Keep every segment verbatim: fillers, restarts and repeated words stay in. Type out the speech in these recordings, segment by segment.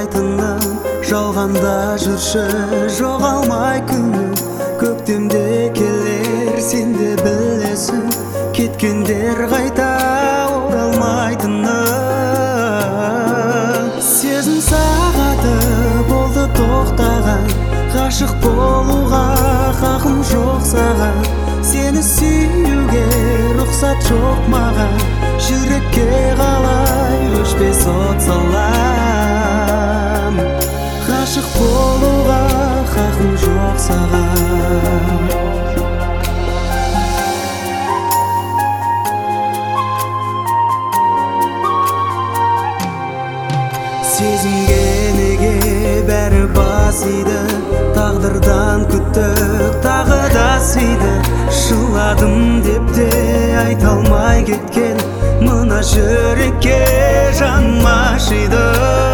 қалайтыным, жалғанда жүрші жоғалмай күнім. Көктемде келер, сен де білесің, кеткендер қайта оралмайтыным. Сезім сағаты болды тоқтаған, ғашық болуға хақым жоқ саған. Сені сүюге рұқсат жоқ маған, жүрекке қалай өшпес от салам. Ғашық болуға хақым жоқ саған. Сезімге неге бәрі басиды, тағдырдан күттік тағы да сүйді. Жыладым деп те айта алмай кеткен, мына жүрекке жаным ашиды.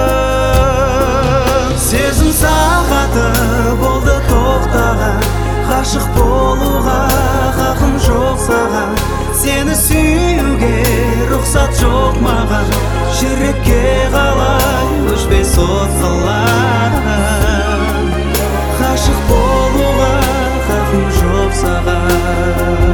Сезім сағаты болды тоқтаған, ғашық болуға хақым жоқ саған. Сені сүюге рұқсат жоқ маған, жүрекке қалай өшпес от салам. Ғашық болуға хақым жоқ саған.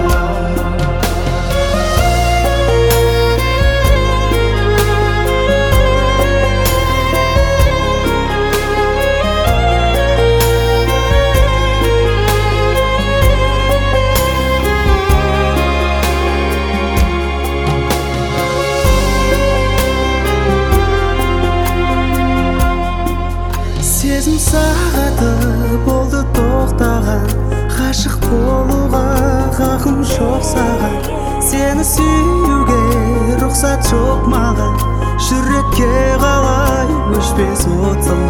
Сезім сағаты болды тоқтаған, ғашық болуға хақым жоқ саған. Сені сүюге рұқсат жоқ маған, жүрекке қалай өшпес от салам.